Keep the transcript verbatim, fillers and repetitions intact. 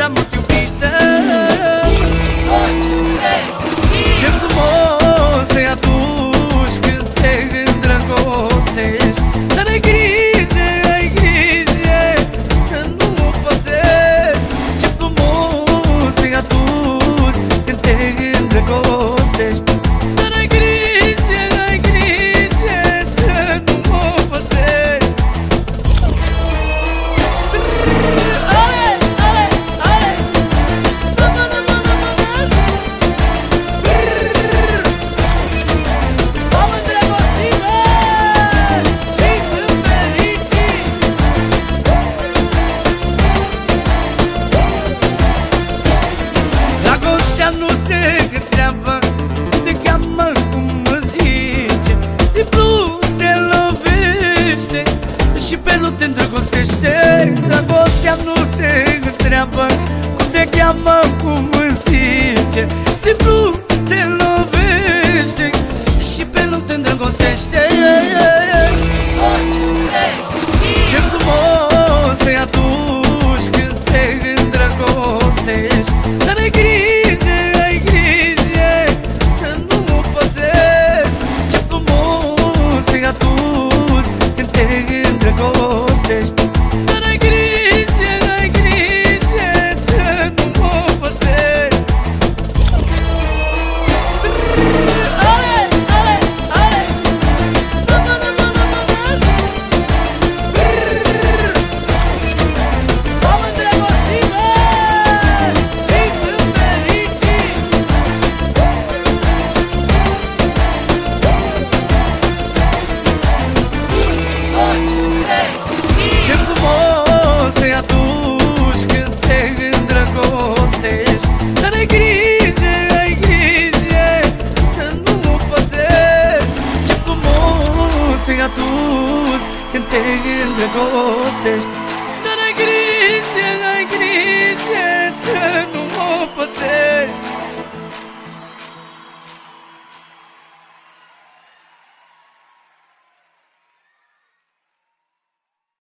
prea mult iubită. Ce frumos e atunci când te îndrăgostești, dar ai grijă, ai grijă să nu o pățești. Ce frumos e atunci când te îndrăgostești, dar ai grijă, ai grijă să nu o pățești. Dragostea nu te întreabă, te cheamă cum mă zice, simplu te lovește și pe nu te îndrăgostește. Dragostea nu te întreabă, cum te cheamă, cum mă zice, simplu te lovește și pe nu te îndrăgostește. Ce frumos e atunci când te îndrăgostești,